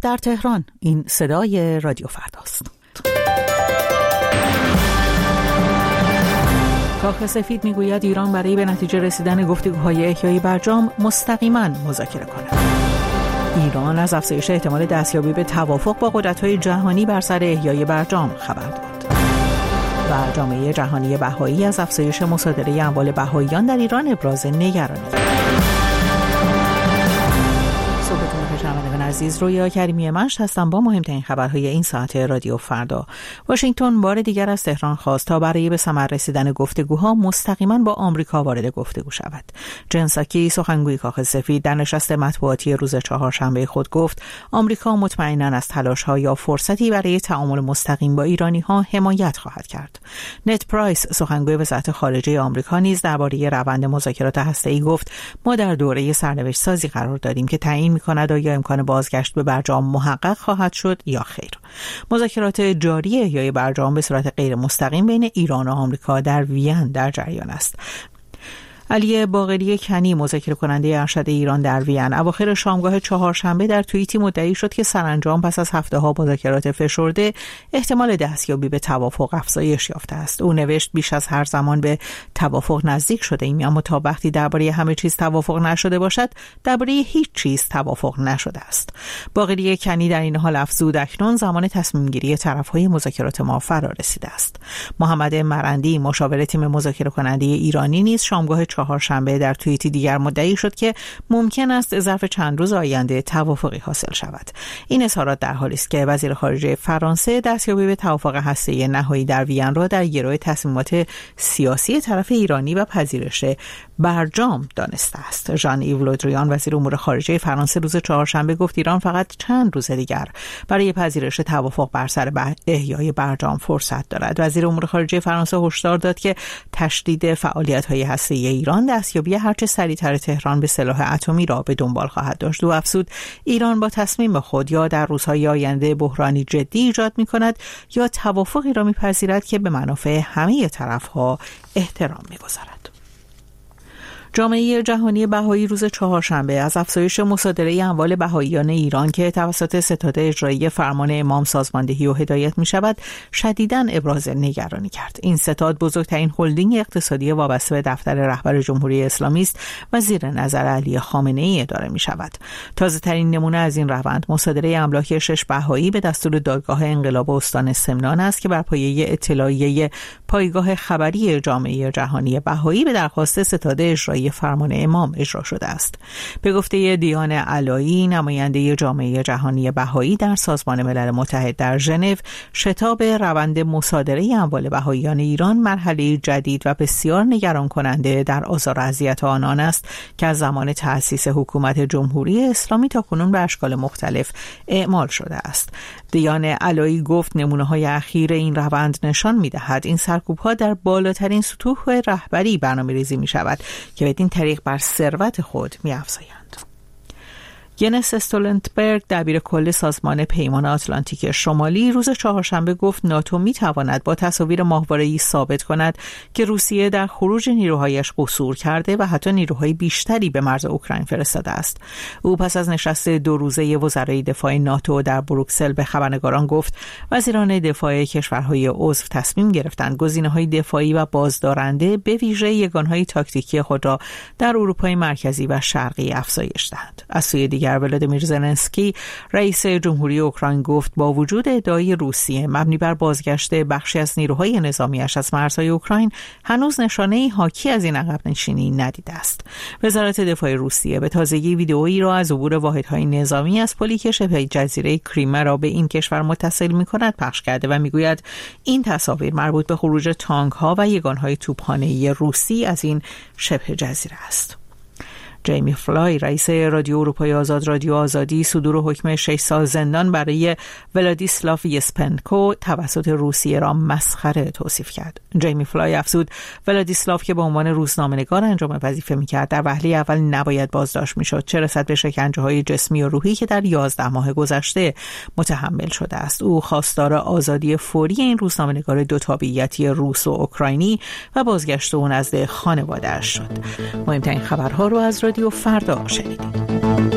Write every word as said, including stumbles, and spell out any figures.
در تهران. این صدای رادیو فرداست. کاخ سفید میگوید ایران برای به نتیجه رسیدن گفتگوهای احیای برجام مستقیما مذاکره کند. ایران از افزایش احتمال دستیابی به توافق با قدرت‌های جهانی بر سر احیای برجام خبر داد. و جامعه جهانی بهایی از افزایش مصادره اموال بهاییان در ایران ابراز نگرانی کرد. عزیز، رویا کریمی مشت هستم با مهمترین خبرهای این ساعت رادیو فردا. واشنگتن بار دیگر از تهران خواست تا برای به ثمر رسیدن گفتگوها مستقیما با آمریکا وارد گفتگو شود. جن ساکی، سخنگوی کاخ سفید، در نشست مطبوعاتی روز چهارشنبه خود گفت آمریکا مطمئناً از تلاش‌ها یا فرصتی برای تعامل مستقیم با ایرانی‌ها حمایت خواهد کرد. نت پرایس، سخنگوی وزارت خارجه آمریکا، نیز درباره روند مذاکرات هسته‌ای گفت ما در دوره سرنوشت سازی قرار داریم که تعیین می‌کند آیا امکان بازگشت به برجام محقق خواهد شد یا خیر. مذاکرات جاری احیای برجام به صورت غیر مستقیم بین ایران و آمریکا در وین در جریان است. علی باقری کنی، مذاکره کننده ارشد ایران در وین، اواخر شامگاه چهارشنبه در توییتی مدعی شد که سرانجام پس از هفته‌ها مذاکرات فشرده احتمال دستیابی به توافق افزایش یافته است. او نوشت بیش از هر زمان به توافق نزدیک شده ایم، اما تا وقتی درباره همه چیز توافق نشده باشد درباره هیچ چیز توافق نشده است. باقری کنی در این حال افزود اکنون زمان تصمیم گیری طرف‌های مذاکرات ما فرا رسیده است. محمد مرندی، مشاور تیم مذاکره کننده ایرانی، نیز شامگاه چهارشنبه در توییتی دیگر مدعی شد که ممکن است ظرف چند روز آینده توافقی حاصل شود. این اظهارات در حالی است که وزیر خارجه فرانسه دستیابی به توافق هسته‌ای نهایی در وین را در گرو تصمیمات سیاسی طرف ایرانی و پذیرش برجام دانسته است. ژان ایو لودریان، وزیر امور خارجه فرانسه، روز چهارشنبه گفت ایران فقط چند روز دیگر برای پذیرش توافق بر سر احیای برجام فرصت دارد. وزیر امور خارجه فرانسه هشدار داد که تشدید فعالیت‌های هسته‌ای ایران دستیابی هرچه سریعتر تهران به سلاح اتمی را به دنبال خواهد داشت. و افزود ایران با تصمیم خود یا در روزهای آینده بحرانی جدی ایجاد می‌کند یا توافقی را می‌پذیرد که به منافع همه طرف‌ها احترام می‌گذارد. جامعه جهانی بهایی روز چهارشنبه از افزایش مصادره اموال بهاییان ایران که توسط ستاد اجرایی فرمان امام سازماندهی و هدایت می شود شدیداً ابراز نگرانی کرد. این ستاد بزرگترین هلدینگ اقتصادی وابسته به دفتر رهبر جمهوری اسلامی است و زیر نظر علی خامنه‌ای اداره می شود. تازه ترین نمونه از این روند مصادره املاک شش بهایی به دستور دادگاه انقلاب استان سمنان است که بر پایه اطلاعیه پایگاه خبری جامعه جهانی بهایی به درخواست ستاد اجرایی فرمان امام اجرا شده است. به گفته دیان علایی، نماینده جامعه جهانی بهایی در سازمان ملل متحد در ژنو، شتاب روند مصادره اموال بهاییان ایران مرحله جدید و بسیار نگران کننده در آزار و اذیت آنان است که از زمان تأسیس حکومت جمهوری اسلامی تا کنون به اشکال مختلف اعمال شده است. دیان علایی گفت نمونه‌های اخیر این روند نشان می‌دهد این سرکوب‌ها در بالاترین سطوح رهبری برنامه‌ریزی می‌شود که بدین طریق بر ثروت خود می‌افزایند. ینس استولتنبرگ، دبیر کل سازمان پیمان آتلانتیک شمالی، روز چهارشنبه گفت ناتو می‌تواند با تصاویر ماهواره‌ای ثابت کند که روسیه در خروج نیروهایش قصور کرده و حتی نیروهای بیشتری به مرز اوکراین فرستاده است. او پس از نشست دو روزه وزرای دفاع ناتو در بروکسل به خبرنگاران گفت وزیران دفاع کشورهای عضو تصمیم گرفتند گزینه‌های دفاعی و بازدارنده به ویژه یگانهای تاکتیکی خود را در اروپای مرکزی و شرقی افزایش دهند. از سوی دیگر ولادیمیر زلنسکی، رئیس جمهوری اوکراین، گفت با وجود ادعای روسیه مبنی بر بازگشت بخشی از نیروهای نظامیش از مرزهای اوکراین، هنوز نشانه‌ای حاکی از این عقب نشینی ندیده است. وزارت دفاع روسیه به تازگی ویدئویی را از عبور واحدهای نظامی از پلی که شبه جزیره کریمه را به این کشور متصل می‌کند پخش کرده و می‌گوید این تصاویر مربوط به خروج تانک‌ها و یگانهای توپخانه‌ای روسی از این شبه جزیره است. جیمی فلای، رئیس رادیو اروپای آزاد رادیو آزادی، صدور حکم شش سال زندان برای ولادیسلاو یسپنکو توسط روسیه را مسخره توصیف کرد. جیمی فلای افزود ولادیسلاو که به عنوان روزنامه‌نگار انجام وظیفه می‌کرد در وهله اول نباید بازداشت می‌شد، چه رسد به شکنجه‌های جسمی و روحی که در یازده ماه گذشته متحمل شده است. او خواستار آزادی فوری این روزنامه‌نگار دو تابعیتی روس و اوکراینی و بازگشت او نزد خانواده‌اش شد. مهمترین خبرها رو از رادیو فردا شنیدید.